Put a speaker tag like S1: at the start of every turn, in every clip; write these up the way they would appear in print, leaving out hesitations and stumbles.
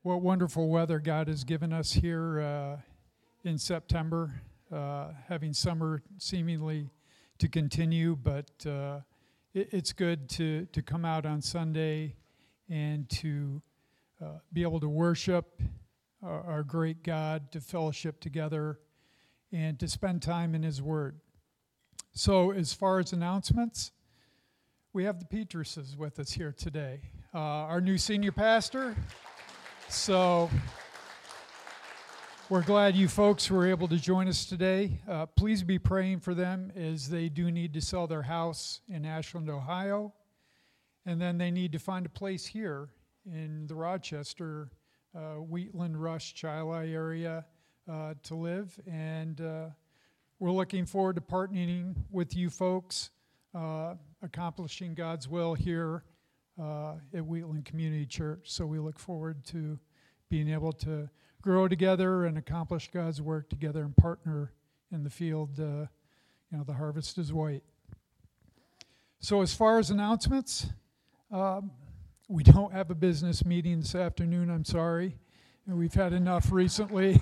S1: What wonderful weather God has given us here in September, having summer seemingly to continue, but it's good to come out on Sunday and to be able to worship our great God, to fellowship together, and to spend time in His Word. So as far as announcements, we have the Petruses with us here today. Our new senior pastor. So we're glad you folks were able to join us today. Please be praying for them as they do need to sell their house in Ashland, Ohio. And then they need to find a place here in the Rochester, Wheatland, Rush, Chili area to live. And we're looking forward to partnering with you folks, accomplishing God's will here at Wheatland Community Church. So we look forward to being able to grow together and accomplish God's work together and partner in the field. The harvest is white. So as far as announcements, we don't have a business meeting this afternoon, I'm sorry. We've had enough recently.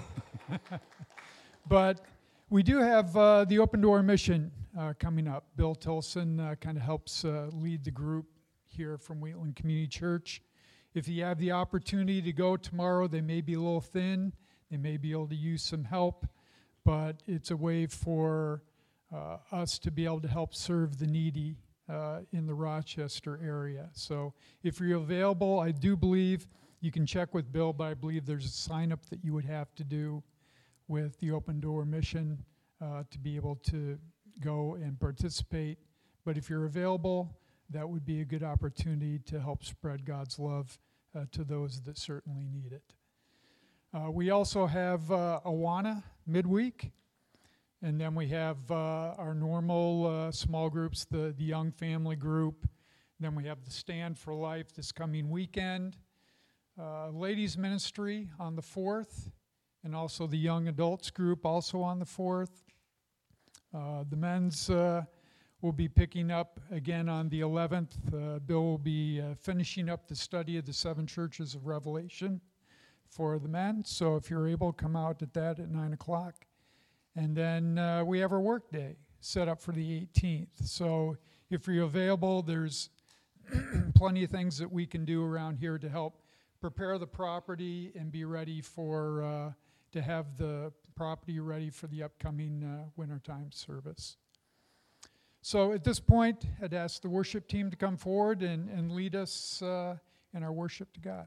S1: But we do have the Open Door Mission coming up. Bill Tilson kind of helps lead the group here from Wheatland Community Church. If you have the opportunity to go tomorrow, they may be a little thin. They may be able to use some help, but it's a way for us to be able to help serve the needy in the Rochester area. So if you're available, I do believe you can check with Bill, but I believe there's a sign-up that you would have to do with the Open Door Mission to be able to go and participate. But if you're available, that would be a good opportunity to help spread God's love to those that certainly need it. We also have Awana midweek, and then we have our normal small groups, the Young Family Group. Then we have the Stand for Life this coming weekend. Ladies Ministry on the 4th, and also the Young Adults Group also on the 4th. The men's we'll be picking up again on the 11th. Bill will be finishing up the study of the 7 churches of Revelation for the men. So if you're able, come out at that at 9 o'clock. And then we have our work day set up for the 18th. So if you're available, there's plenty of things that we can do around here to help prepare the property and be ready for to have the property ready for the upcoming wintertime service. So at this point, I'd ask the worship team to come forward and lead us in our worship to God.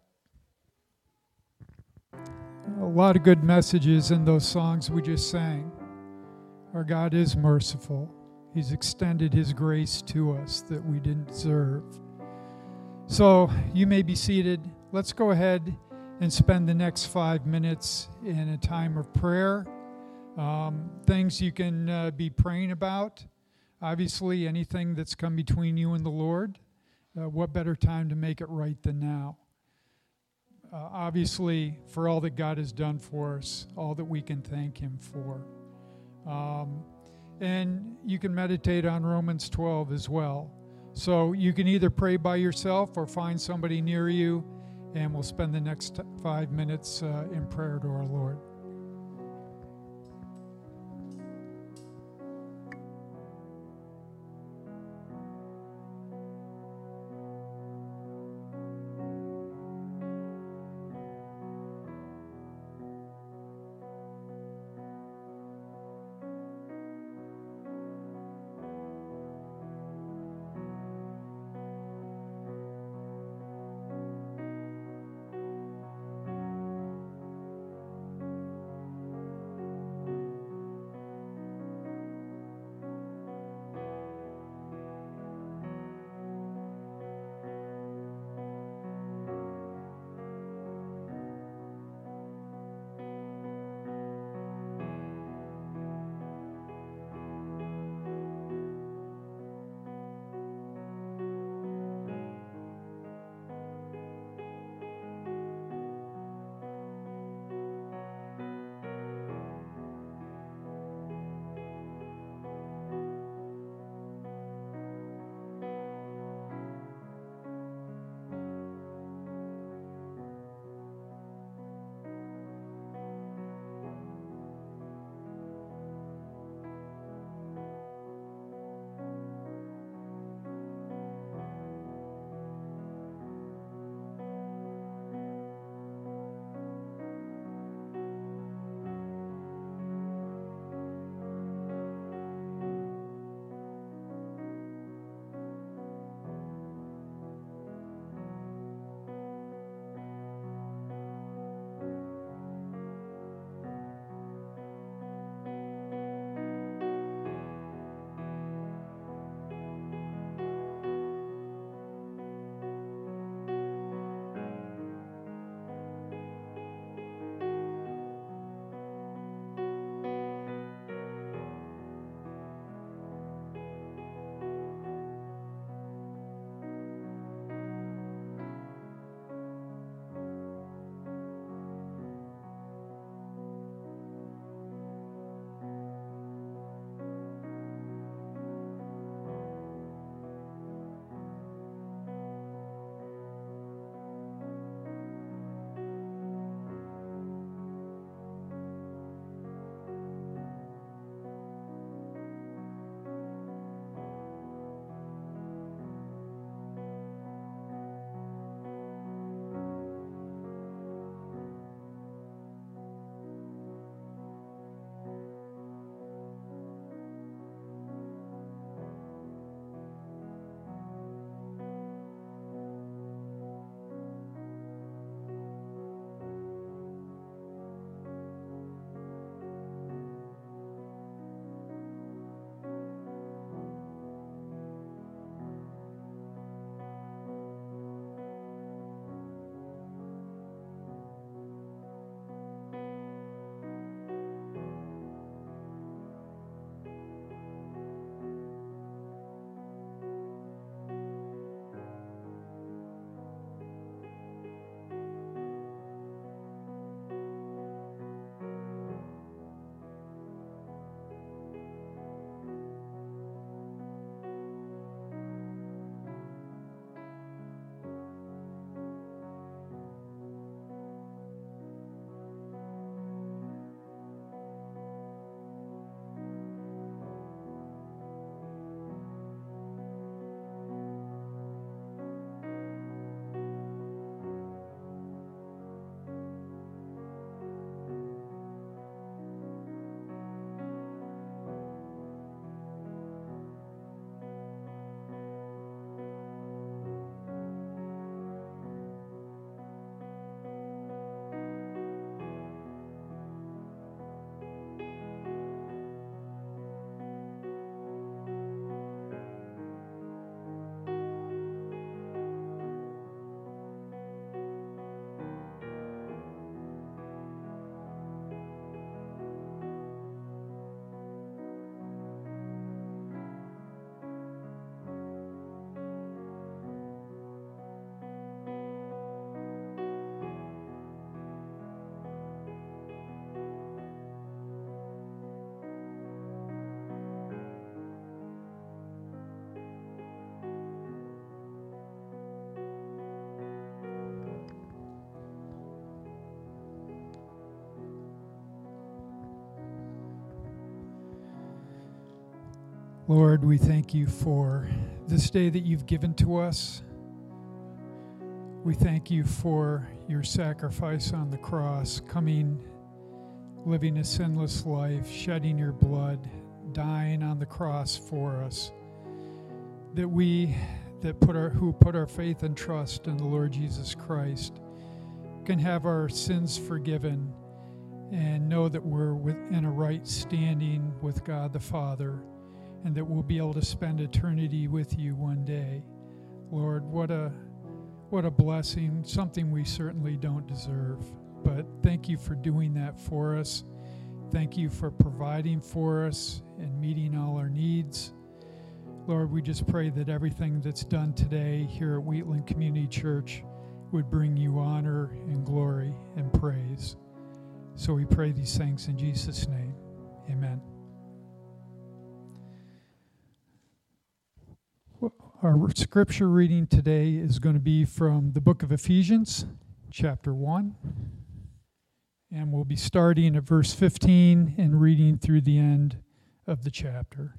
S1: A lot of good messages in those songs we just sang. Our God is merciful. He's extended His grace to us that we didn't deserve. So you may be seated. Let's go ahead and spend the next 5 minutes in a time of prayer. Things you can be praying about. Obviously, anything that's come between you and the Lord, what better time to make it right than now? Obviously, for all that God has done for us, all that we can thank Him for. And you can meditate on Romans 12 as well. So you can either pray by yourself or find somebody near you, and we'll spend the next 5 minutes in prayer to our Lord. Lord, we thank you for this day that you've given to us. We thank you for your sacrifice on the cross, coming, living a sinless life, shedding your blood, dying on the cross for us, that we who put our faith and trust in the Lord Jesus Christ can have our sins forgiven and know that we're in a right standing with God the Father, and that we'll be able to spend eternity with you one day. Lord, what a blessing, something we certainly don't deserve. But thank you for doing that for us. Thank you for providing for us and meeting all our needs. Lord, we just pray that everything that's done today here at Wheatland Community Church would bring you honor and glory and praise. So we pray these things in Jesus' name. Amen. Our scripture reading today is going to be from the book of Ephesians, chapter 1. And we'll be starting at verse 15 and reading through the end of the chapter.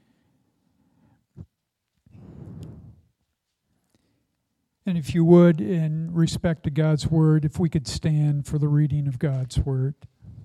S1: And if you would, in respect to God's word, if we could stand for the reading of God's word.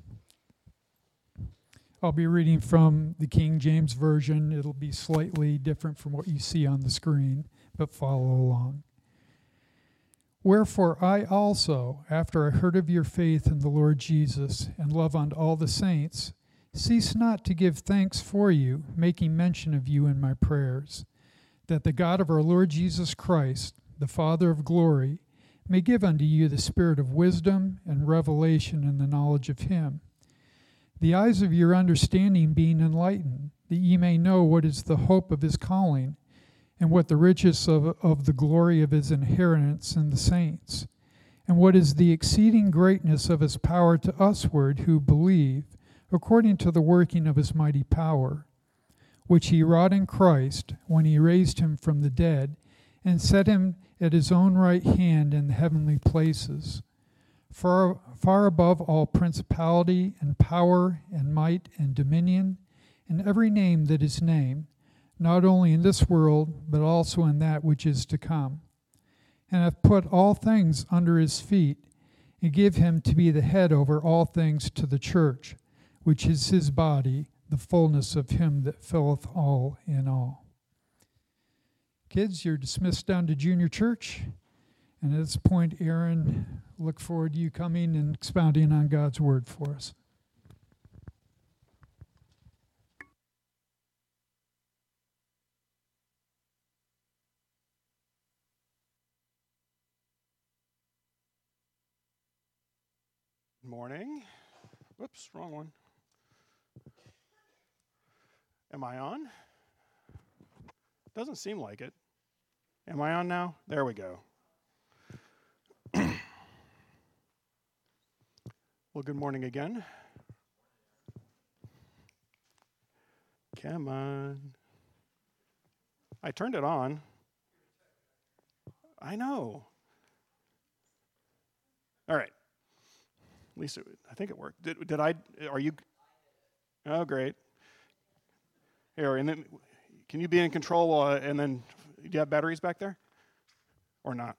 S1: I'll be reading from the King James Version. It'll be slightly different from what you see on the screen, but follow along. Wherefore I also, after I heard of your faith in the Lord Jesus and love unto all the saints, cease not to give thanks for you, making mention of you in my prayers, that the God of our Lord Jesus Christ, the Father of glory, may give unto you the spirit of wisdom and revelation in the knowledge of him, the eyes of your understanding being enlightened, that ye may know what is the hope of his calling, and what the riches of the glory of his inheritance in the saints, and what is the exceeding greatness of his power to usward who believe, according to the working of his mighty power, which he wrought in Christ, when he raised him from the dead, and set him at his own right hand in the heavenly places, far above all principality and power and might and dominion, and every name that is named, not only in this world, but also in that which is to come, and hath put all things under his feet, and give him to be the head over all things to the church, which is his body, the fullness of him that filleth all in all. Kids, you're dismissed down to junior church. And at this point, Aaron, look forward to you coming and expounding on God's word for us.
S2: Good morning. Whoops, wrong one. Am I on? Doesn't seem like it. Am I on now? There we go. Well, good morning again. Come on. I turned it on. I know. All right. At least I think it worked. Did I? Are you? Oh, great. Here, and then can you be in control? And then do you have batteries back there, or not?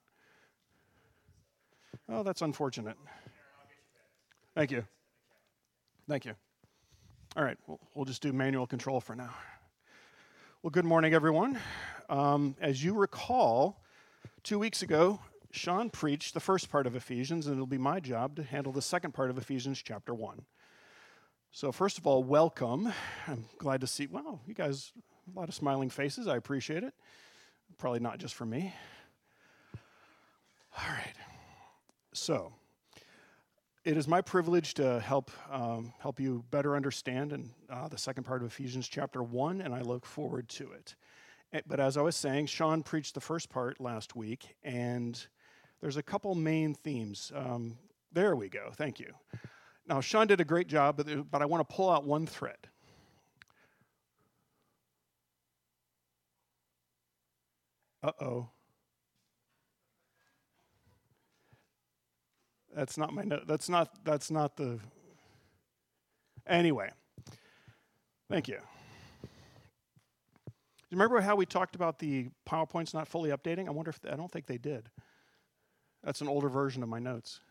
S2: Oh, that's unfortunate. Thank you. Thank you. All right, we'll just do manual control for now. Well, good morning, everyone. As you recall, 2 weeks ago, Sean preached the first part of Ephesians, and it'll be my job to handle the second part of Ephesians chapter 1. So first of all, welcome. I'm glad to see, wow, you guys, a lot of smiling faces. I appreciate it. Probably not just for me. All right. So it is my privilege to help you better understand the second part of Ephesians chapter 1, and I look forward to it. But as I was saying, Sean preached the first part last week, and there's a couple main themes. There we go. Thank you. Now, Sean did a great job, but I want to pull out one thread. Uh-oh. That's not my note. That's not the... Anyway. Thank you. you remember how we talked about the PowerPoints not fully updating? I don't think they did. That's an older version of my notes.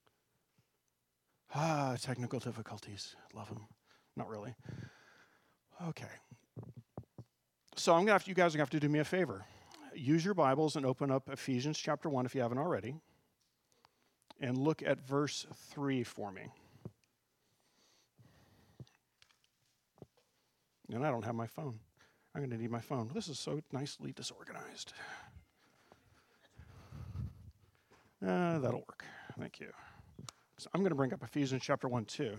S2: Technical difficulties. Love them. Not really. Okay. So you guys are going to have to do me a favor. Use your Bibles and open up Ephesians chapter 1 if you haven't already. And look at verse 3 for me. And I don't have my phone. I'm going to need my phone. This is so nicely disorganized. That'll work. Thank you. So I'm going to bring up Ephesians chapter 1 too.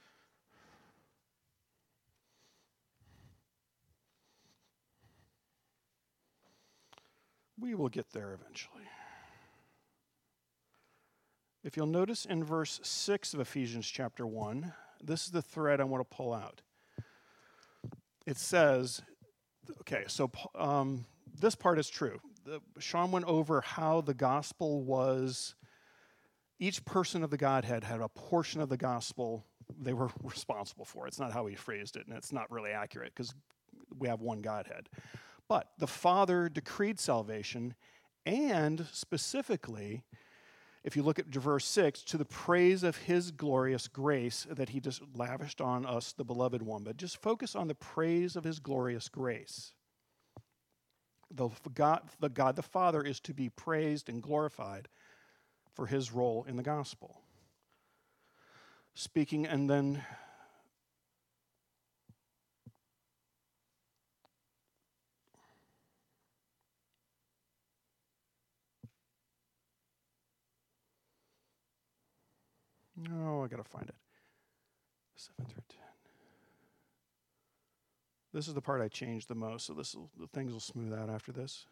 S2: We will get there eventually. If you'll notice in verse 6 of Ephesians chapter 1, this is the thread I want to pull out. It says, okay, so this part is true. Sean went over how the gospel was, each person of the Godhead had a portion of the gospel they were responsible for. It's not how he phrased it, and it's not really accurate because we have one Godhead. But the Father decreed salvation, and specifically, if you look at verse 6, to the praise of his glorious grace that he just lavished on us, the beloved one. But just focus on the praise of his glorious grace. God the Father is to be praised and glorified for his role in the gospel. Speaking, and then I got to find it. 7 through 10. This is the part I changed the most, so the things will smooth out after this.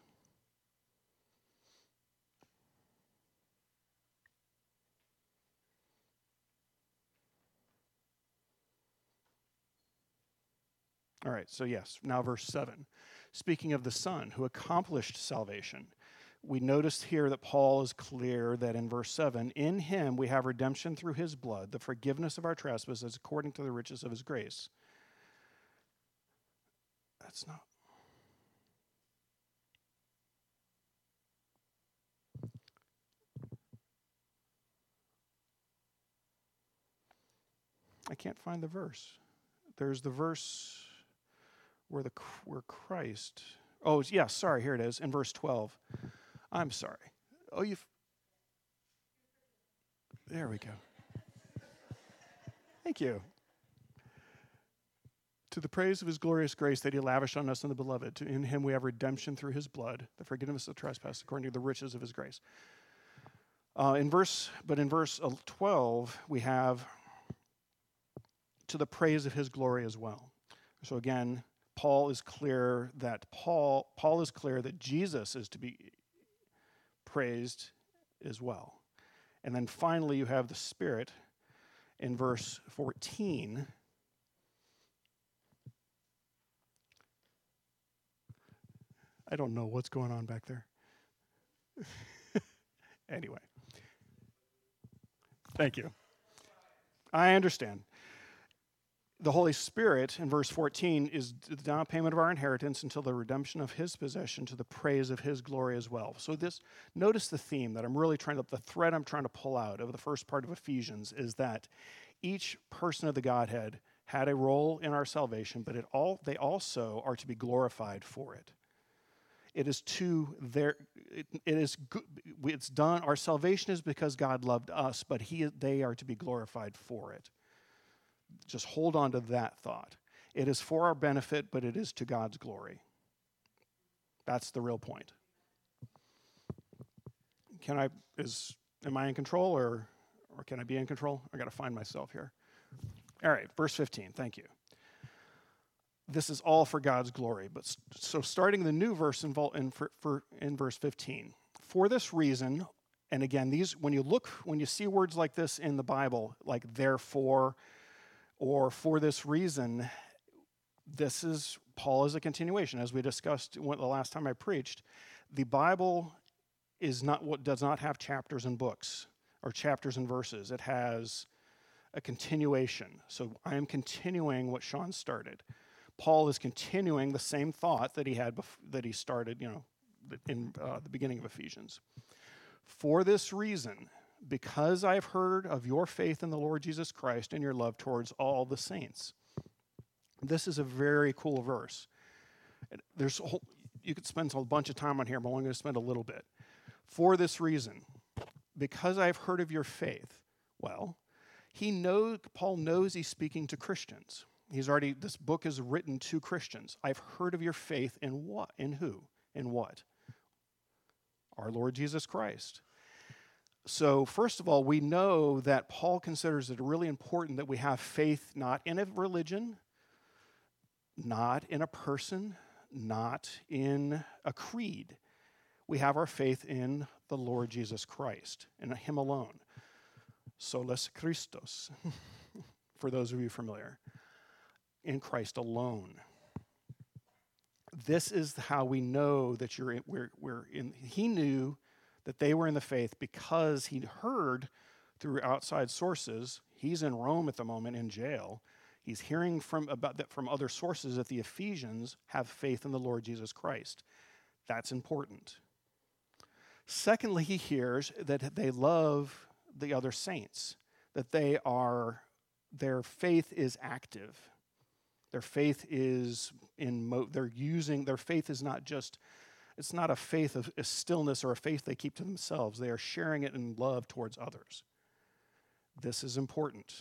S2: All right, so yes, now verse 7. Speaking of the Son who accomplished salvation, we noticed here that Paul is clear that in verse 7, in him we have redemption through his blood, the forgiveness of our trespasses according to the riches of his grace. That's not. I can't find the verse. There's the verse where Christ. Oh, yeah, sorry, here it is, in verse 12. I'm sorry. Oh, there we go. Thank you. To the praise of his glorious grace that he lavished on us in the beloved. In him we have redemption through his blood, the forgiveness of trespass according to the riches of his grace. In verse 12, we have to the praise of his glory as well. So again, Paul is clear that Jesus is to be praised as well. And then finally, you have the Spirit in verse 14. I don't know what's going on back there. Anyway. Thank you. I understand. The Holy Spirit, in verse 14, is the down payment of our inheritance until the redemption of his possession to the praise of his glory as well. So notice the theme that the thread I'm trying to pull out of the first part of Ephesians is that each person of the Godhead had a role in our salvation, but they also are to be glorified for it. It's done. Our salvation is because God loved us, but they are to be glorified for it. Just hold on to that thought. It is for our benefit, but it is to God's glory. That's the real point. Am I in control or can I be in control? I got to find myself here. All right, verse 15. Thank you. This is all for God's glory. But so starting the new verse in verse 15. For this reason, and again, when you see words like this in the Bible, like therefore, or for this reason, Paul is a continuation. As we discussed the last time I preached, the Bible does not have chapters and books or chapters and verses. It has a continuation. So I am continuing what Sean started. Paul is continuing the same thought that he had that he started, in the beginning of Ephesians. For this reason, because I've heard of your faith in the Lord Jesus Christ and your love towards all the saints. This is a very cool verse. You could spend a bunch of time on here, but I'm only going to spend a little bit. For this reason, because I've heard of your faith. Well, Paul knows he's speaking to Christians. This book is written to Christians. I've heard of your faith in what? In who? In what? Our Lord Jesus Christ. So first of all, we know that Paul considers it really important that we have faith not in a religion, not in a person, not in a creed. We have our faith in the Lord Jesus Christ, in Him alone. Solus Christus, for those of you familiar. In Christ alone. This is how we know that we're in. He knew that they were in the faith because he'd heard through outside sources. He's in Rome at the moment in jail. He's hearing from other sources that the Ephesians have faith in the Lord Jesus Christ. That's important. Secondly, he hears that they love the other saints, that their faith is active. Their faith is their faith is not just, it's not a faith of a stillness or a faith they keep to themselves. They are sharing it in love towards others. This is important.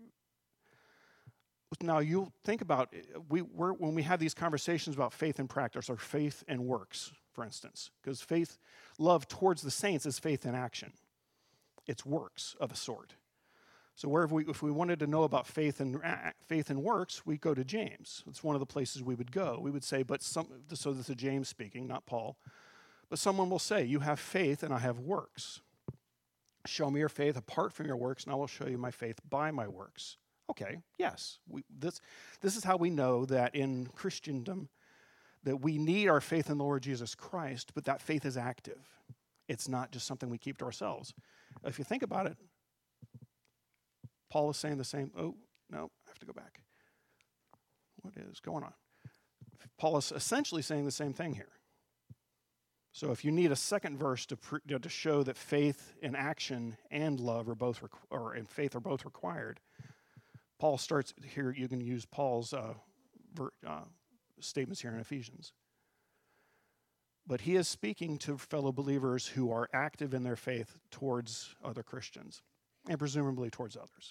S2: Now, you'll think about, when we have these conversations about faith and practice, or faith and works, for instance, because love towards the saints is faith in action. It's works of a sort. So if we wanted to know about faith and works, we go to James. It's one of the places we would go. We would say, so this is James speaking, not Paul. But someone will say, you have faith and I have works. Show me your faith apart from your works, and I will show you my faith by my works. Okay, yes. This is how we know that in Christendom that we need our faith in the Lord Jesus Christ, but that faith is active. It's not just something we keep to ourselves. If you think about it, Paul is saying the same. Oh, no, I have to go back. What is going on? Paul is essentially saying the same thing here. So if you need a second verse to show that faith and action and love and faith are both required, Paul starts here. You can use Paul's statements here in Ephesians. But he is speaking to fellow believers who are active in their faith towards other Christians, and presumably towards others.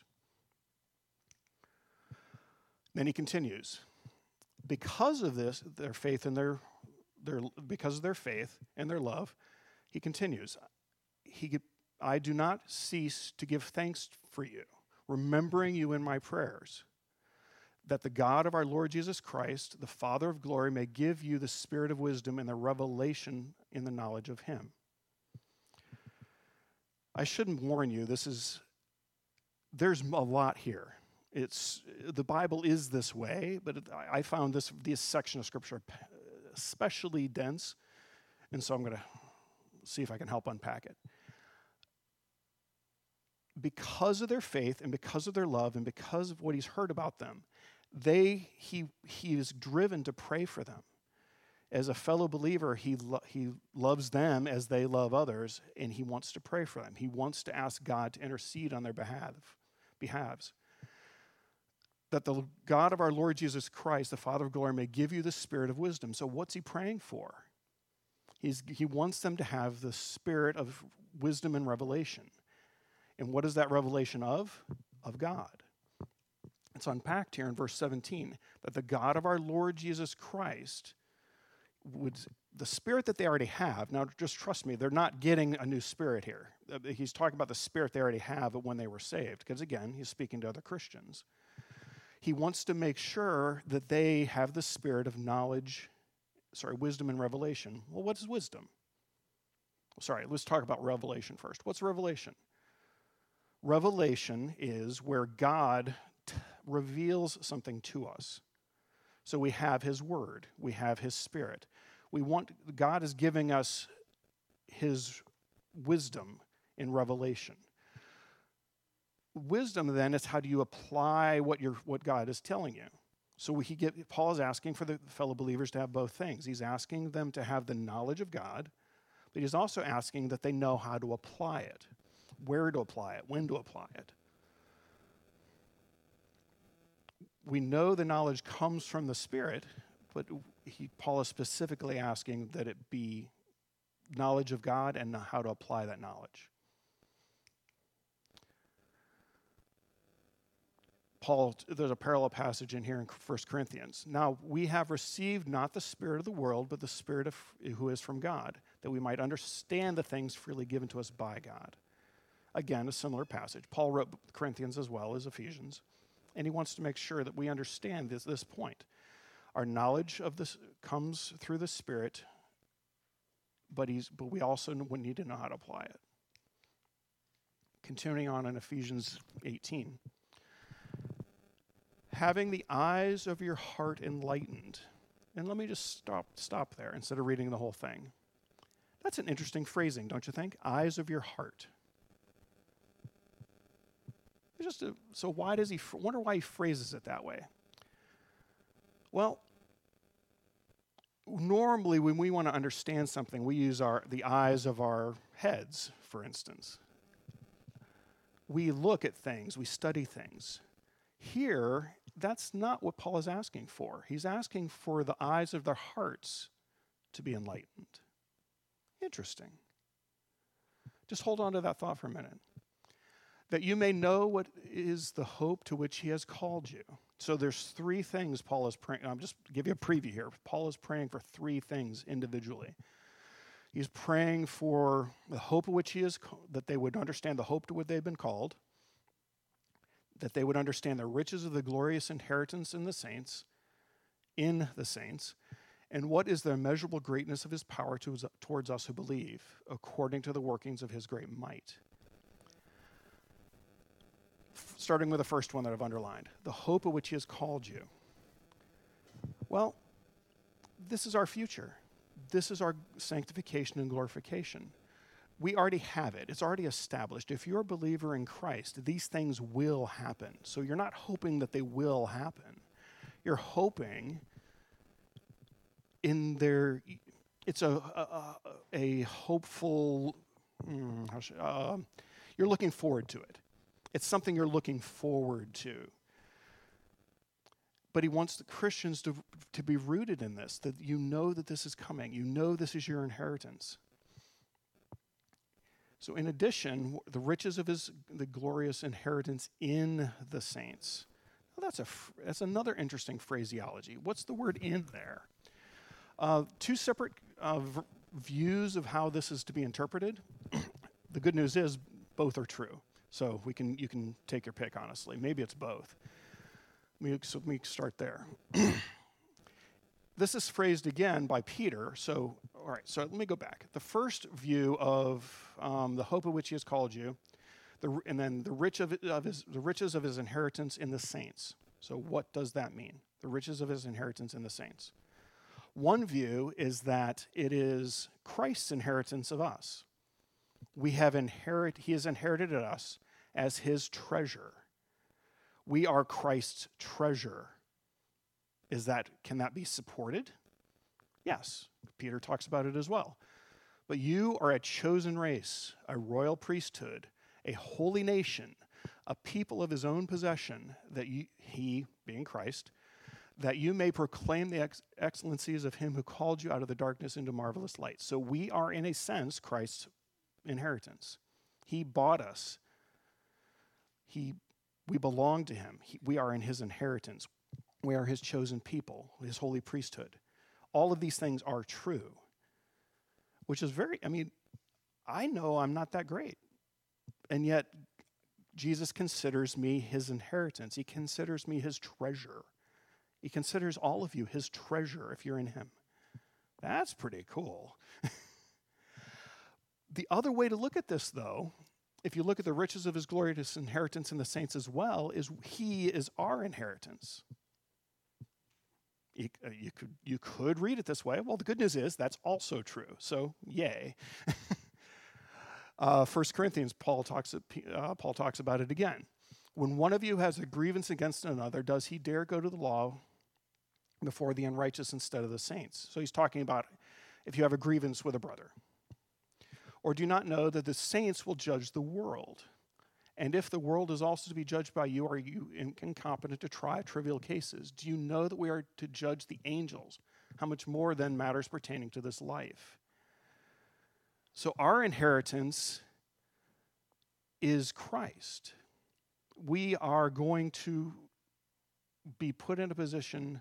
S2: Then he continues, because of this, their faith and because of their faith and their love, he continues, I do not cease to give thanks for you, remembering you in my prayers, that the God of our Lord Jesus Christ, the Father of glory, may give you the spirit of wisdom and the revelation in the knowledge of him. I shouldn't warn you, there's a lot here. The Bible is this way, but I found this section of Scripture especially dense, and so I'm going to see if I can help unpack it. Because of their faith and because of their love and because of what he's heard about them, he is driven to pray for them. As a fellow believer, he loves them as they love others, and he wants to pray for them. He wants to ask God to intercede on their behalves. That the God of our Lord Jesus Christ, the Father of glory, may give you the spirit of wisdom. So what's he praying for? He wants them to have the spirit of wisdom and revelation. And what is that revelation of? Of God. It's unpacked here in verse 17, that the God of our Lord Jesus Christ the spirit that they already have, now just trust me, they're not getting a new spirit here. He's talking about the spirit they already have when they were saved, because again, he's speaking to other Christians. He wants to make sure that they have the spirit of wisdom and revelation. Well, what is wisdom? Let's talk about revelation first. What's revelation? Revelation is where God reveals something to us. So we have his word, we have his spirit. God is giving us his wisdom in revelation. Wisdom then is how do you apply what God is telling you. So Paul is asking for the fellow believers to have both things. He's asking them to have the knowledge of God, but he's also asking that they know how to apply it, where to apply it, when to apply it. We know the knowledge comes from the Spirit, but Paul is specifically asking that it be knowledge of God and how to apply that knowledge. There's a parallel passage in here in 1 Corinthians. Now, we have received not the spirit of the world, but the Spirit who is from God, that we might understand the things freely given to us by God. Again, a similar passage. Paul wrote Corinthians as well as Ephesians, and he wants to make sure that we understand this point. Our knowledge of this comes through the Spirit, but we also need to know how to apply it. Continuing on in Ephesians 18. Having the eyes of your heart enlightened. And let me just stop there instead of reading the whole thing. That's an interesting phrasing, don't you think? Eyes of your heart. So why does wonder why he phrases it that way? Well, normally when we want to understand something, we use the eyes of our heads, for instance. We look at things, we study things. Here, that's not what Paul is asking for. He's asking for the eyes of their hearts to be enlightened. Interesting. Just hold on to that thought for a minute. That you may know what is the hope to which he has called you. So there's three things Paul is praying. I'm just give you a preview here. Paul is praying for three things individually. He's praying for the hope of which that they would understand the hope to which they've been called, that they would understand the riches of the glorious inheritance in the saints, and what is the immeasurable greatness of his power towards us who believe, according to the workings of his great might. Starting with the first one that I've underlined, the hope of which he has called you. Well, this is our future. This is our sanctification and glorification. We already have it. It's already established. If you're a believer in Christ, these things will happen. So you're not hoping that they will happen. You're hoping it's a hopeful, you're looking forward to it. It's something you're looking forward to. But he wants the Christians to be rooted in this, that you know that this is coming. You know this is your inheritance. So in addition, the riches of the glorious inheritance in the saints. Well, that's another interesting phraseology. What's the word "in" there? Two separate views of how this is to be interpreted. The good news is both are true. So you can take your pick, honestly. Maybe it's both. Let me start there. This is phrased again by Peter. So let me go back. The first view of the hope of which he has called you, and then the riches of his inheritance in the saints. So what does that mean? The riches of his inheritance in the saints. One view is that it is Christ's inheritance of us. He has inherited us as his treasure. We are Christ's treasure. Can that be supported? Yes, Peter talks about it as well. But you are a chosen race, a royal priesthood, a holy nation, a people of his own possession, that he, being Christ, that you may proclaim the excellencies of him who called you out of the darkness into marvelous light. So we are, in a sense, Christ's inheritance. He bought us. We belong to him. We are in his inheritance. We are his chosen people, his holy priesthood. All of these things are true, which is I know I'm not that great. And yet, Jesus considers me his inheritance. He considers me his treasure. He considers all of you his treasure if you're in him. That's pretty cool. The other way to look at this, though, if you look at the riches of his glorious inheritance in the saints as well, is he is our inheritance. You could read it this way. Well, the good news is that's also true. So, yay. 1 Corinthians, Paul talks about it again. When one of you has a grievance against another, does he dare go to the law before the unrighteous instead of the saints. So he's talking about if you have a grievance with a brother. Or do you not know that the saints will judge the world? And if the world is also to be judged by you, are you incompetent to try trivial cases? Do you know that we are to judge the angels? How much more then matters pertaining to this life? So our inheritance is Christ. We are going to be put in a position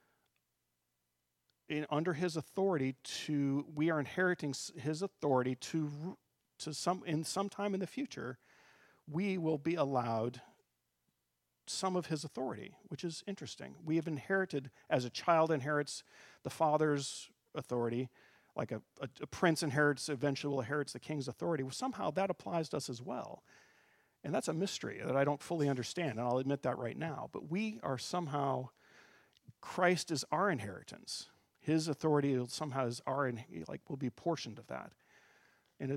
S2: under his authority we are inheriting his authority sometime in the future, we will be allowed some of his authority, which is interesting. We have inherited, as a child inherits the father's authority, like a prince eventually will inherit the king's authority. Well, somehow that applies to us as well. And that's a mystery that I don't fully understand, and I'll admit that right now. But we are somehow, Christ is our inheritance. His authority somehow is will be portioned of that. And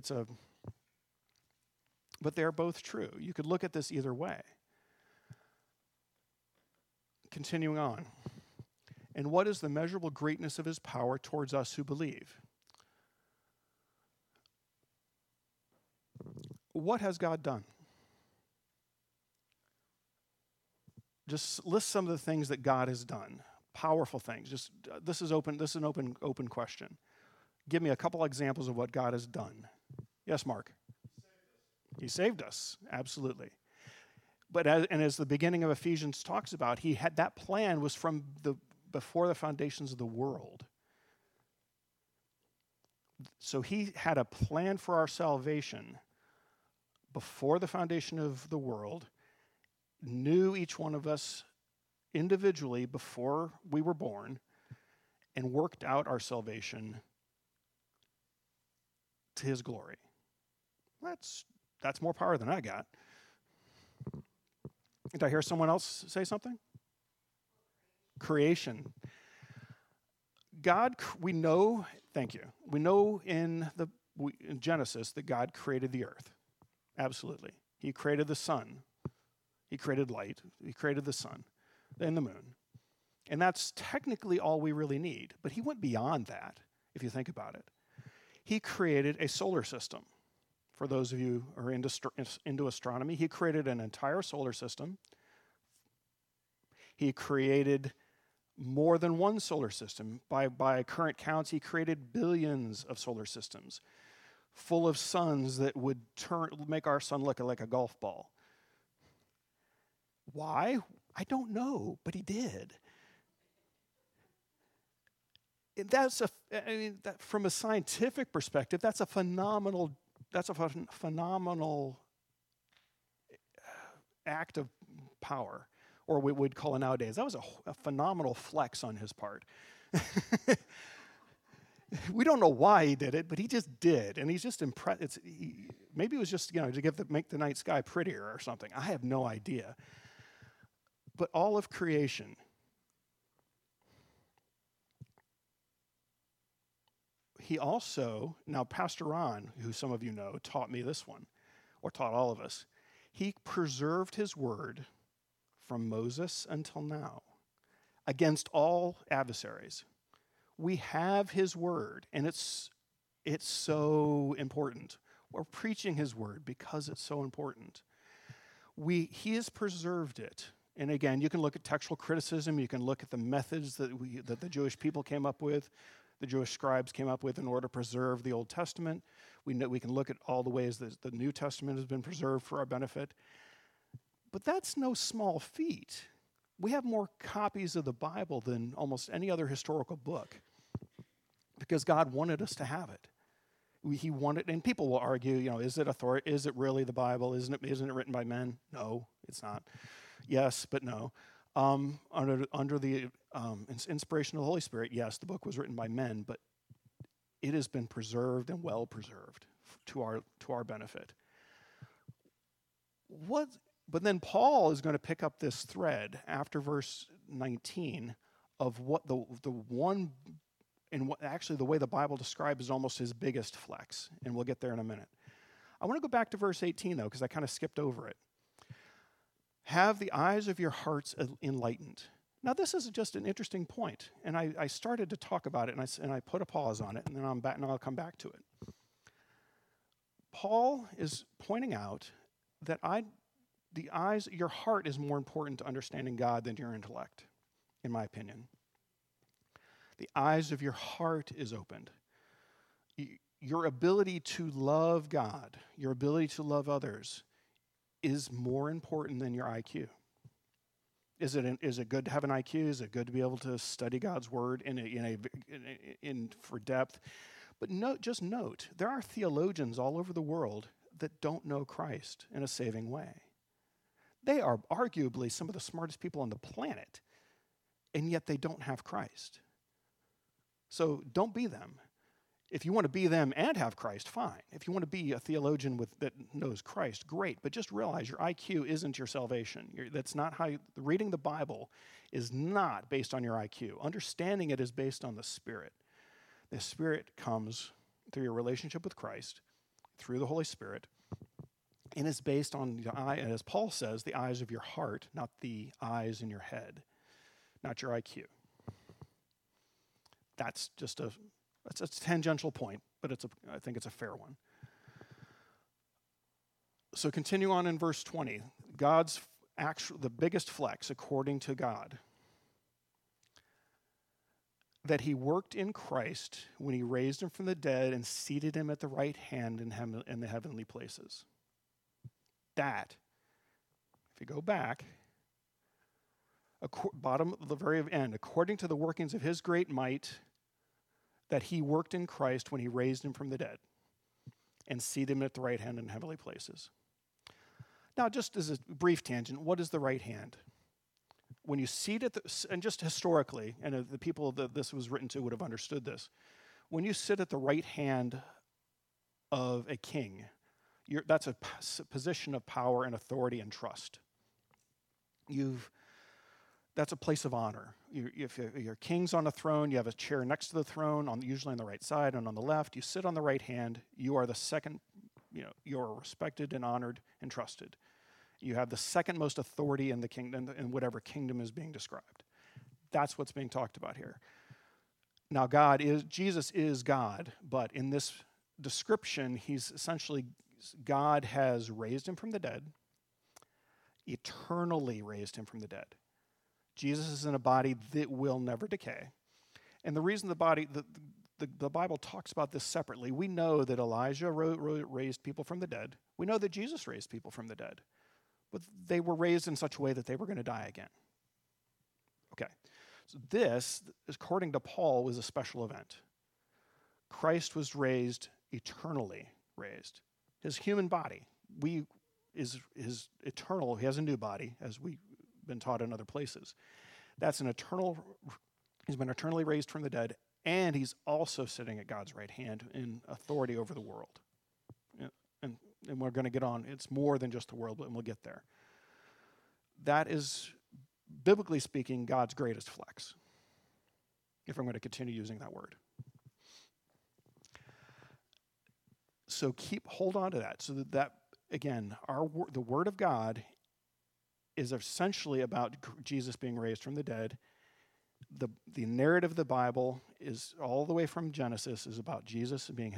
S2: but they're both true. You could look at this either way. Continuing on. And what is the measurable greatness of his power towards us who believe? What has God done? Just list some of the things that God has done. Powerful things. This is an open question. Give me a couple examples of what God has done. Yes, Mark. He saved us. Absolutely. But as the beginning of Ephesians talks about, he had that plan was from before the foundations of the world. So he had a plan for our salvation before the foundation of the world, knew each one of us individually before we were born, and worked out our salvation to his glory. That's more power than I got. Did I hear someone else say something? Creation. God, we know, thank you. We know in Genesis that God created the earth. Absolutely. He created the sun. He created light. He created the sun and the moon. And that's technically all we really need. But he went beyond that, if you think about it. He created a solar system. For those of you who are into astronomy, he created an entire solar system. He created more than one solar system. By current counts, he created billions of solar systems full of suns that would make our sun look like a golf ball. Why? I don't know, but he did. From a scientific perspective, that's a phenomenal act of power, or what we'd call it nowadays. That was a phenomenal flex on his part. We don't know why he did it, but he just did, and he's just impressed. Maybe it was just to make the night sky prettier or something. I have no idea. But all of creation, he also, now Pastor Ron, who some of you know, taught me this one, or taught all of us. He preserved his word from Moses until now, against all adversaries. We have his word, and it's so important. We're preaching his word because it's so important. He has preserved it. And again, you can look at textual criticism. You can look at the methods that the Jewish people came up with, the Jewish scribes came up with in order to preserve the Old Testament. We can look at all the ways that the New Testament has been preserved for our benefit. But that's no small feat. We have more copies of the Bible than almost any other historical book because God wanted us to have it. He wanted, and people will argue, is it authority? Is it really the Bible? Isn't it written by men? No, it's not. Yes, but no. Under the inspiration of the Holy Spirit, yes, the book was written by men, but it has been preserved and well preserved to our benefit. But then Paul is going to pick up this thread after verse 19 of what the one, and what actually the way the Bible describes is almost his biggest flex, and we'll get there in a minute. I want to go back to verse 18 though, because I kind of skipped over it. Have the eyes of your hearts enlightened. Now, this is just an interesting point, and I started to talk about it, and I put a pause on it, and then I'll come back to it. Paul is pointing out that your heart is more important to understanding God than your intellect, in my opinion. The eyes of your heart is opened. Your ability to love God, your ability to love others, is more important than your IQ. Is it good to have an IQ? Is it good to be able to study God's word for depth? But just note, there are theologians all over the world that don't know Christ in a saving way. They are arguably some of the smartest people on the planet, and yet they don't have Christ. So don't be them. If you want to be them and have Christ, fine. If you want to be a theologian that knows Christ, great. But just realize your IQ isn't your salvation. That's not how reading the Bible is not based on your IQ. Understanding it is based on the Spirit. The Spirit comes through your relationship with Christ, through the Holy Spirit, and is based on the eye, and as Paul says, the eyes of your heart, not the eyes in your head, not your IQ. That's just a tangential point, but I think it's a fair one. So continue on in verse 20. The biggest flex, according to God, that he worked in Christ when he raised him from the dead and seated him at the right hand in the heavenly places. That, if you go back, bottom of the very end, according to the workings of his great might, that he worked in Christ when he raised him from the dead and seated him at the right hand in heavenly places. Now, just as a brief tangent, what is the right hand? When you seat and just historically, and the people that this was written to would have understood this, when you sit at the right hand of a king, that's a position of power and authority and trust. That's a place of honor. If your king's on a throne, you have a chair next to the throne, usually on the right side and on the left. You sit on the right hand. You are the second, you're respected and honored and trusted. You have the second most authority in the kingdom, in whatever kingdom is being described. That's what's being talked about here. Now, Jesus is God, but in this description, he's essentially, God has raised him from the dead, eternally raised him from the dead. Jesus is in a body that will never decay. And the reason the Bible talks about this separately, we know that Elijah raised people from the dead. We know that Jesus raised people from the dead. But they were raised in such a way that they were going to die again. Okay. So this, according to Paul, was a special event. Christ was raised, eternally raised. His human body is eternal. He has a new body, as we've been taught in other places. He's been eternally raised from the dead, and he's also sitting at God's right hand in authority over the world. And we're going to get on. It's more than just the world, but we'll get there. That is, biblically speaking, God's greatest flex, if I'm going to continue using that word. So hold on to that. So that again, the Word of God is essentially about Jesus being raised from the dead. The narrative of the Bible is all the way from Genesis is about Jesus being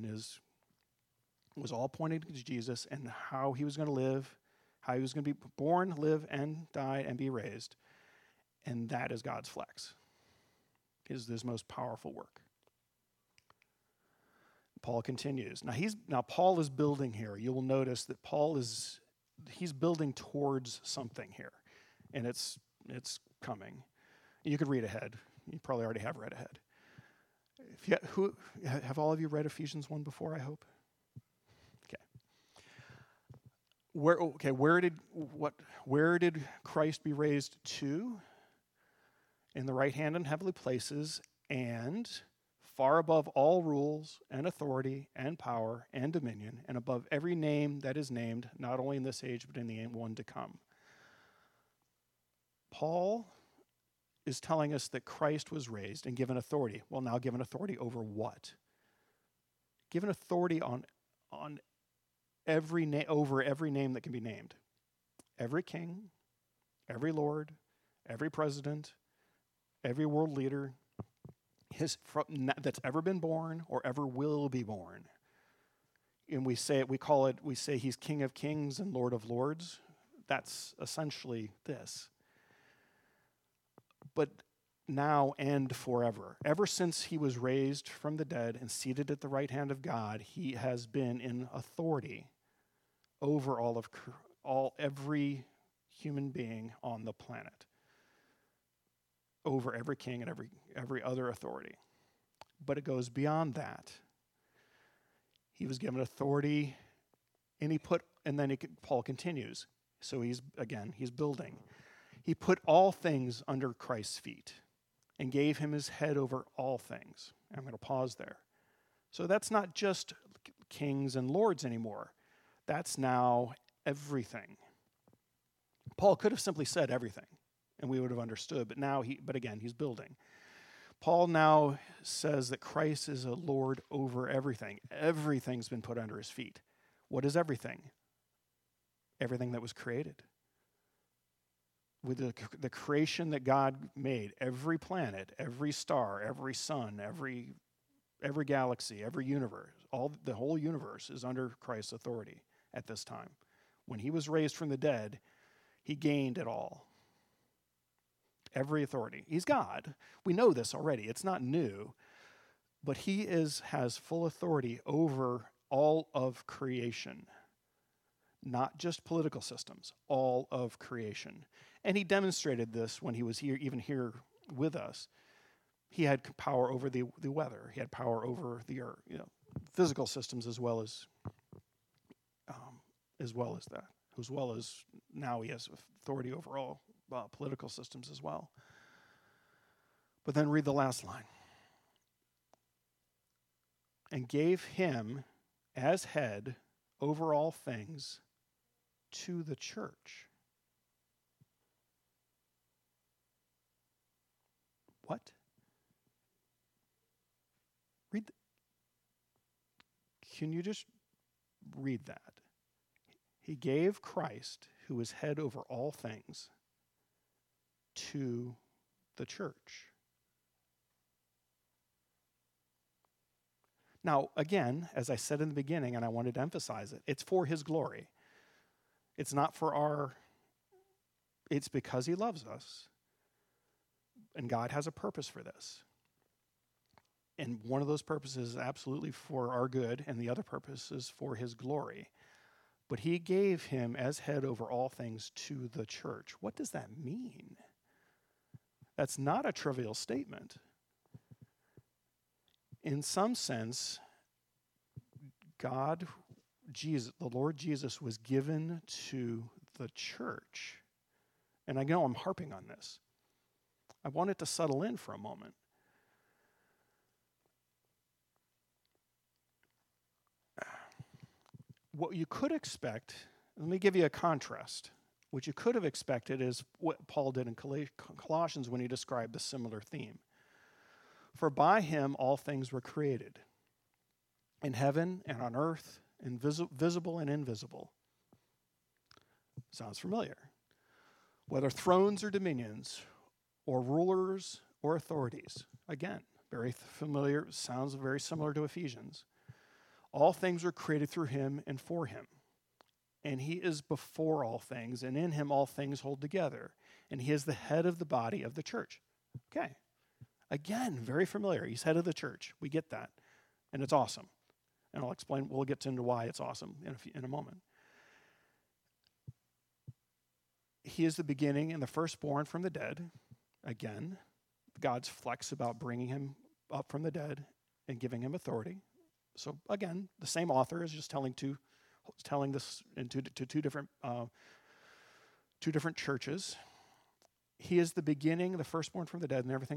S2: was all pointing to Jesus and how he was going to live, how he was going to be born, live, and die, and be raised. And that is God's flex, is his most powerful work. Paul continues. Now Paul is building here. You will notice that he's building towards something here, and it's coming. You could read ahead. You probably already have read ahead. Have all of you read Ephesians 1 before, I hope? Okay. Where did Christ be raised to? In the right hand in heavenly places, and far above all rules and authority and power and dominion, and above every name that is named, not only in this age, but in the one to come. Paul is telling us that Christ was raised and given authority. Well, now given authority over what? Given authority on over every name that can be named. Every king, every lord, every president, every world leader that's ever been born or ever will be born. And we say he's King of Kings and Lord of Lords. That's essentially this. But now and forever. Ever since he was raised from the dead and seated at the right hand of God, he has been in authority over every human being on the planet, over every king and every other authority. But it goes beyond that. He was given authority, and Paul continues. So he's building. He put all things under Christ's feet and gave him his head over all things. I'm going to pause there. So that's not just kings and lords anymore. That's now everything. Paul could have simply said everything, and we would have understood, but again, he's building. Paul now says that Christ is a Lord over everything. Everything's been put under his feet. What is everything? Everything that was created. With the creation that God made, every planet, every star, every sun, every galaxy, every universe, the whole universe is under Christ's authority at this time. When he was raised from the dead, he gained it all. Every authority. He's God. We know this already. It's not new. But he has full authority over all of creation. Not just political systems, all of creation. And he demonstrated this when he was here with us. He had power over the weather. He had power over the earth, physical systems as well as that. As well as now he has authority over all political systems as well. But then read the last line. And gave him as head over all things to the church. What? Can you just read that? He gave Christ, who is head over all things, to the church. Now, again, as I said in the beginning, and I wanted to emphasize it, it's for his glory. It's not for it's because he loves us. And God has a purpose for this. And one of those purposes is absolutely for our good, and the other purpose is for his glory. But he gave him as head over all things to the church. What does that mean? That's not a trivial statement. In some sense, the Lord Jesus was given to the church. And I know I'm harping on this. I want it to settle in for a moment. What you could expect, let me give you a contrast. What you could have expected is what Paul did in Colossians when he described a similar theme. For by him all things were created, in heaven and on earth, visible and invisible. Sounds familiar. Whether thrones or dominions, or rulers or authorities. Again, very familiar, sounds very similar to Ephesians. All things were created through him and for him. And he is before all things, and in him all things hold together. And he is the head of the body of the church. Okay. Again, very familiar. He's head of the church. We get that. And it's awesome. And we'll get into why it's awesome in a moment. He is the beginning and the firstborn from the dead. Again, God's flex about bringing him up from the dead and giving him authority. So again, the same author is just telling this into two different churches. He is the beginning, the firstborn from the dead, and everything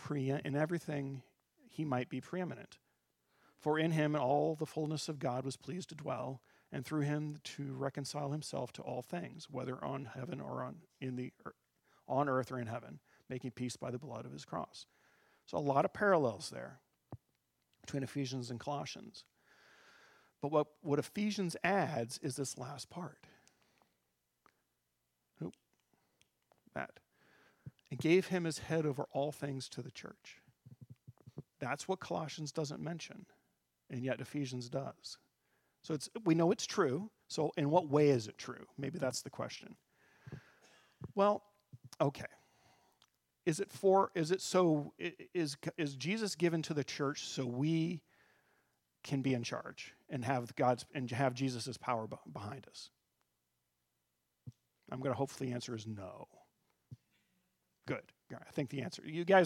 S2: he might be preeminent. For in him all the fullness of God was pleased to dwell, and through him to reconcile himself to all things, whether on heaven or on earth or in heaven, making peace by the blood of his cross. So a lot of parallels there between Ephesians and Colossians. But what Ephesians adds is this last part. That. and gave him as head over all things to the church. That's what Colossians doesn't mention, and yet Ephesians does. So we know it's true. So in what way is it true? Maybe that's the question. Well, okay. Is Jesus given to the church so we can be in charge and have Jesus' power behind us? I'm going to hopefully the answer is no. Good. I think the answer. A lot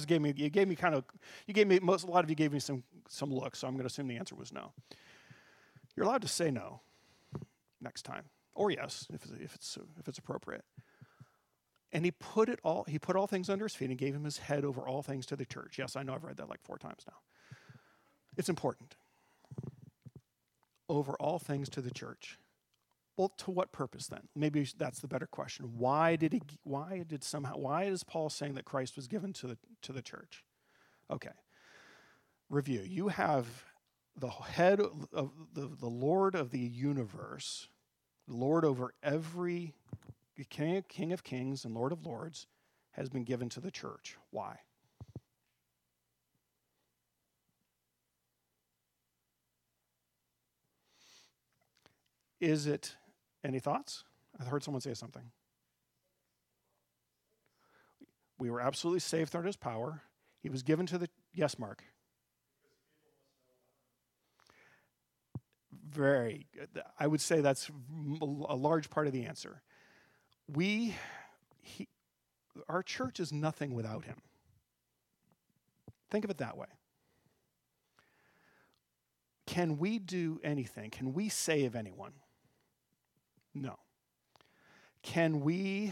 S2: of you gave me some looks, so I'm going to assume the answer was no. You're allowed to say no next time, or yes, if it's appropriate. And he put all things under his feet and gave him his head over all things to the church. Yes, I know I've read that like 4 times now. It's important. Over all things to the church. Well, to what purpose then? Maybe that's the better question. Why is Paul saying that Christ was given to the church? Okay. Review. You have the head of the Lord of the universe, the Lord over every King of kings and Lord of lords, has been given to the church. Why? Is it, any thoughts? I heard someone say something. We were absolutely saved through his power. He was given to the, yes, Mark. Very good. I would say that's a large part of the answer. Our church is nothing without him. Think of it that way. Can we do anything? Can we save anyone? No. Can we,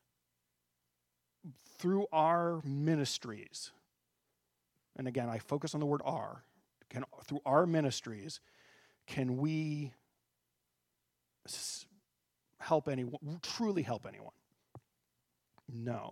S2: through our ministries, and again, I focus on the word "our," through our ministries, can we help anyone, truly help anyone? No.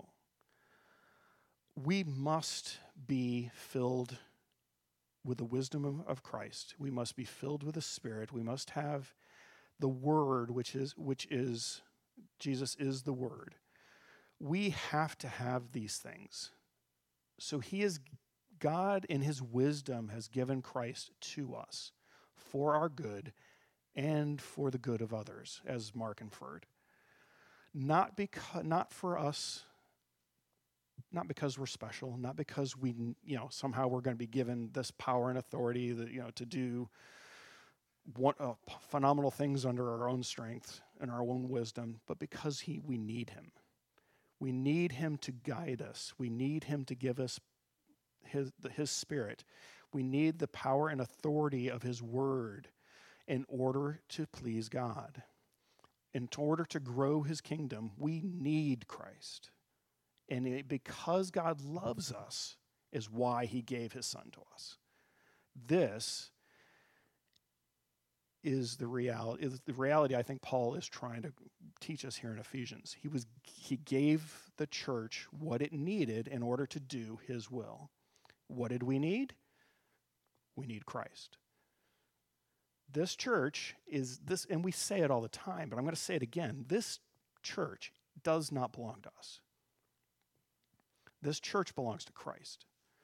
S2: We must be filled with the wisdom of Christ. We must be filled with the Spirit. We must have the Word, which is Jesus is the Word. We have to have these things. So God in his wisdom has given Christ to us for our good and for the good of others, as Mark inferred. Not because we're special, not because somehow we're going to be given this power and authority that, to do phenomenal things under our own strength and our own wisdom, but because we need him. We need him to guide us. We need him to give us his Spirit. We need the power and authority of his word in order to please God. In order to grow his kingdom, we need Christ. And because God loves us is why he gave his son to us. This is the reality I think Paul is trying to teach us here in Ephesians. He gave the church what it needed in order to do his will. What did we need? We need Christ. This church is this, and we say it all the time, but I'm going to say it again. This church does not belong to us. This church belongs to Christ.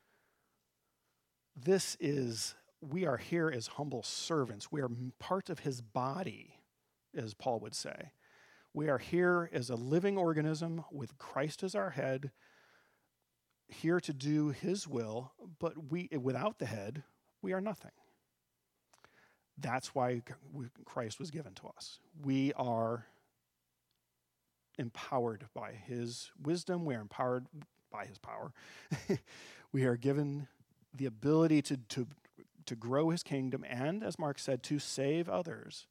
S2: We are here as humble servants. We are part of his body, as Paul would say. We are here as a living organism with Christ as our head, here to do his will, but without the head, we are nothing. That's why Christ was given to us. We are empowered by his wisdom. We are empowered by his power. We are given the ability to grow his kingdom and, as Mark said, to save others.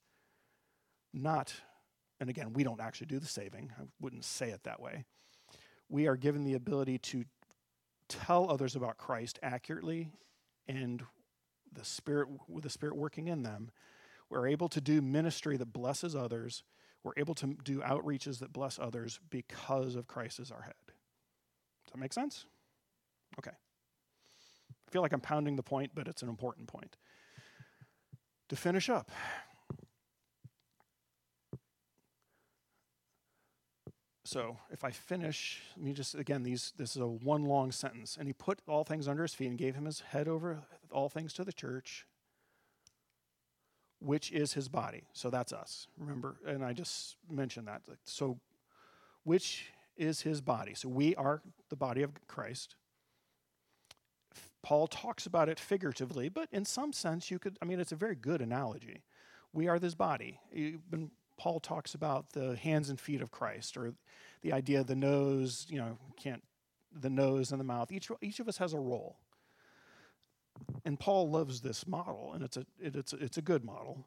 S2: And again, we don't actually do the saving. I wouldn't say it that way. We are given the ability to tell others about Christ accurately, and with the Spirit working in them, we're able to do ministry that blesses others. We're able to do outreaches that bless others because of Christ as our head. Does that make sense? Okay. I feel like I'm pounding the point, but it's an important point. To finish up, So if I finish, let me just, again, this is a one long sentence. And he put all things under his feet and gave him his head over all things to the church, which is his body. So that's us, remember? And I just mentioned that. So which is his body? So we are the body of Christ. Paul talks about it figuratively, but in some sense it's a very good analogy. We are this body. When Paul talks about the hands and feet of Christ, or the idea of the nose, the nose and the mouth. Each of us has a role. And Paul loves this model, and it's a good model.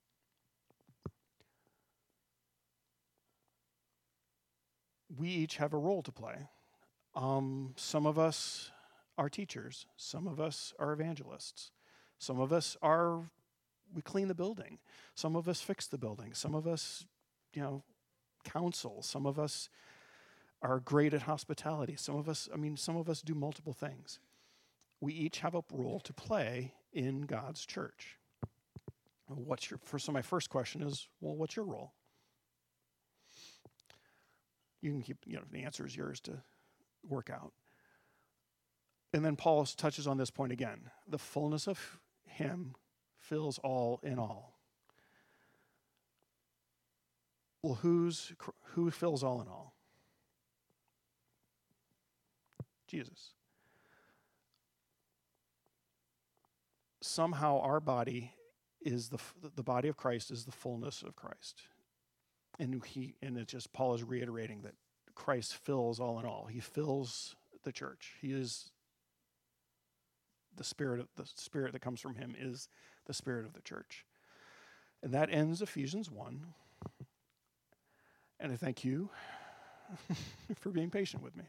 S2: We each have a role to play. Some of us are teachers. Some of us are evangelists. Some of us we clean the building. Some of us fix the building. Some of us, counsel. Some of us are great at hospitality. Some of us do multiple things. We each have a role to play in God's church. So my first question is, well, what's your role? You can keep, the answer is yours to work out. And then Paul touches on this point again. The fullness of him fills all in all. Well, who fills all in all? Jesus. Somehow our body is the body of Christ is the fullness of Christ. And it's just Paul is reiterating that Christ fills all in all. He fills the church. He is the spirit that comes from him is the spirit of the church. And that ends Ephesians 1. And I thank you for being patient with me.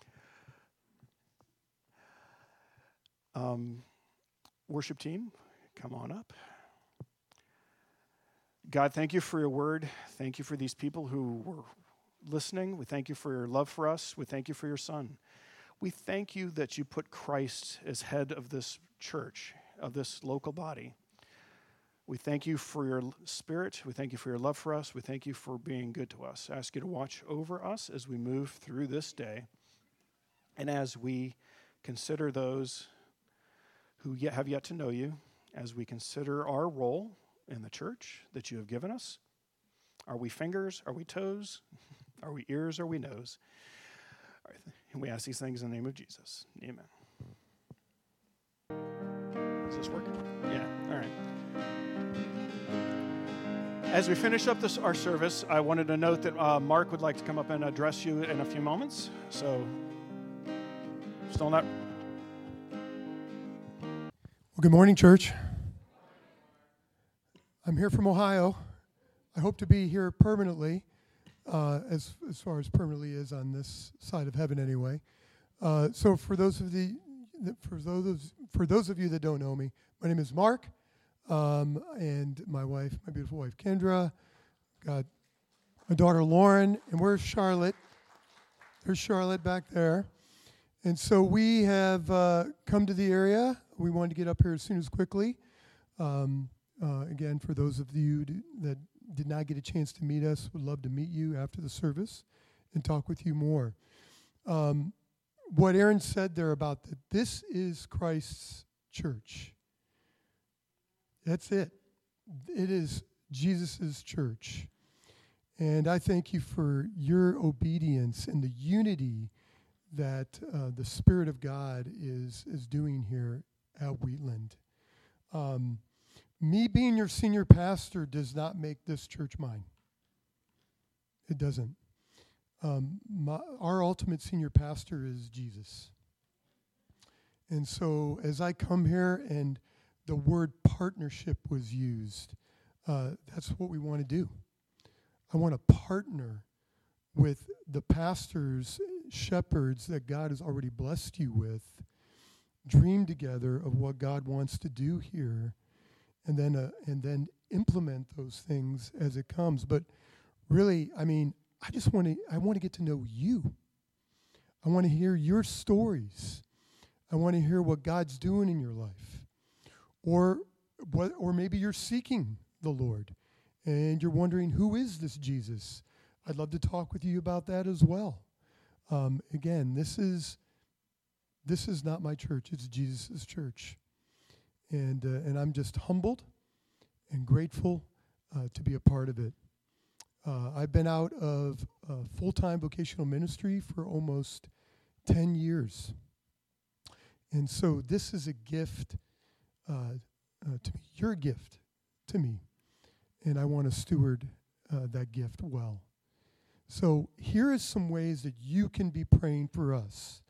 S2: Worship team, come on up. God, thank you for your word. Thank you for these people who were listening. We thank you for your love for us. We thank you for your Son. We thank you that you put Christ as head of this church, of this local body. We thank you for your spirit. We thank you for your love for us. We thank you for being good to us. I ask you to watch over us as we move through this day and as we consider those who have yet to know you, as we consider our role in the church that you have given us. Are we fingers? Are we toes? Are we ears? Are we nose? All right, and we ask these things in the name of Jesus. Amen. Is this working? Yeah, all right. As we finish up our service, I wanted to note that Mark would like to come up and address you in a few moments. So, still not...
S3: Well, good morning, church. I'm here from Ohio. I hope to be here permanently, as far as permanently is on this side of heaven, anyway. So, for those of you that don't know me, my name is Mark, and my beautiful wife, Kendra. Got my daughter, Lauren, and where's Charlotte? There's Charlotte back there. And so we have come to the area. We wanted to get up here as soon as quickly. Again, for those of you that did not get a chance to meet us, would love to meet you after the service and talk with you more. What Aaron said there about that this is Christ's church. That's it. It is Jesus' church. And I thank you for your obedience and the unity that the Spirit of God is doing here at Wheatland. Me being your senior pastor does not make this church mine. It doesn't. Our ultimate senior pastor is Jesus. And so as I come here and the word partnership was used, that's what we want to do. I want to partner with the pastors, shepherds that God has already blessed you with, dream together of what God wants to do here, and then implement those things as it comes. But really, I want to get to know you. I want to hear your stories. I want to hear what God's doing in your life. Or maybe you're seeking the Lord and you're wondering, who is this Jesus I'd love to talk with you about that as well. Again, this is not my church. It's Jesus' church. And I'm just humbled and grateful to be a part of it. I've been out of full-time vocational ministry for almost 10 years. And so this is a gift to me, your gift to me. And I want to steward that gift well. So here is some ways that you can be praying for us.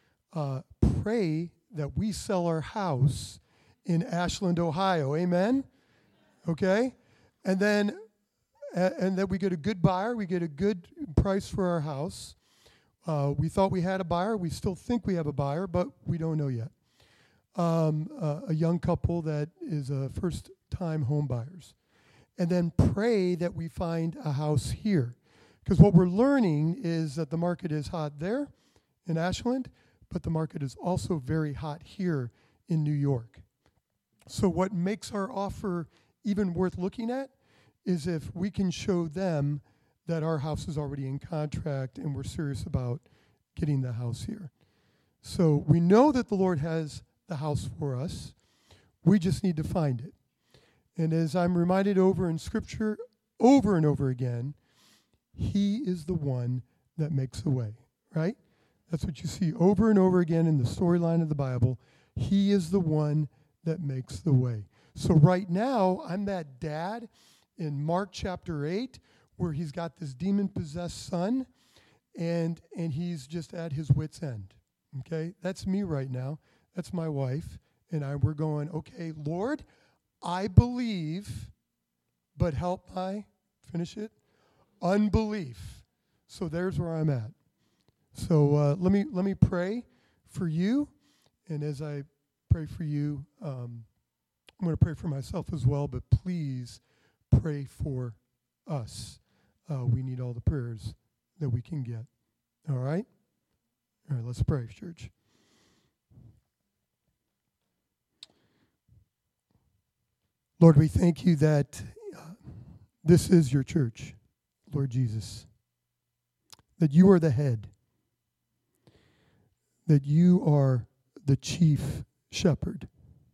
S3: Pray that we sell our house in Ashland, Ohio. Amen? Okay? And then and that we get a good buyer. We get a good price for our house. We thought we had a buyer. We still think we have a buyer, but we don't know yet. A young couple that is first-time home buyers. And then pray that we find a house here. Because what we're learning is that the market is hot there in Ashland, but the market is also very hot here in New York. So what makes our offer even worth looking at is if we can show them that our house is already in contract and we're serious about getting the house here. So we know that the Lord has the house for us. We just need to find it. And as I'm reminded over in Scripture, over and over again, He is the one that makes a way, right? That's what you see over and over again in the storyline of the Bible. He is the one that makes the way. So right now, I'm that dad in Mark chapter 8 where he's got this demon-possessed son, and he's just at his wit's end, okay? That's me right now. That's my wife, and we're going, okay, Lord, I believe, but help my, finish it, unbelief. So there's where I'm at. So let me pray for you, and as I pray for you, I'm going to pray for myself as well, but please pray for us. We need all the prayers that we can get. All right? All right, let's pray, church. Lord, we thank you that this is your church, Lord Jesus, that you are the head, that you are the chief shepherd.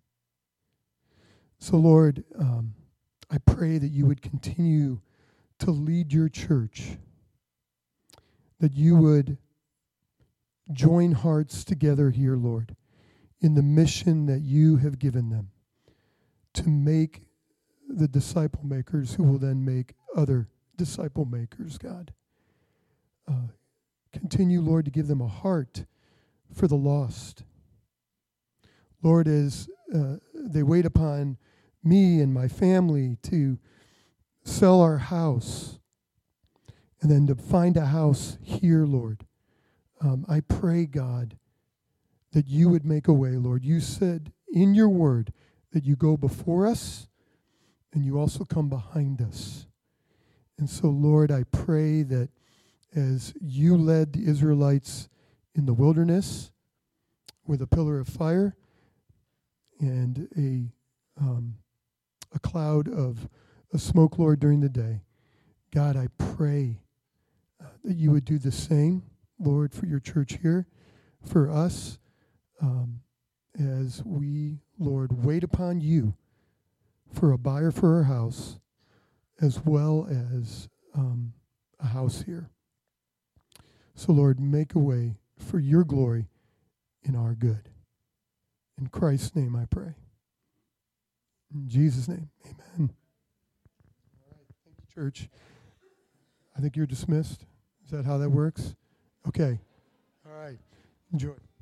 S3: So, Lord, I pray that you would continue to lead your church, that you would join hearts together here, Lord, in the mission that you have given them to make the disciple makers who will then make other disciple makers, God. Continue, Lord, to give them a heart for the lost. Lord, as they wait upon me and my family to sell our house and then to find a house here, Lord, I pray, God, that you would make a way, Lord. You said in your word that you go before us and you also come behind us. And so, Lord, I pray that as you led the Israelites in the wilderness with a pillar of fire and a cloud of a smoke, Lord, during the day, God, I pray that you would do the same, Lord, for your church here, for us, as we, Lord, wait upon you for a buyer for our house, as well as a house here. So, Lord, make a way for your glory in our good. In Christ's name I pray. In Jesus' name, amen. All right, thank you, church. I think you're dismissed. Is that how that works? Okay. All right. Enjoy.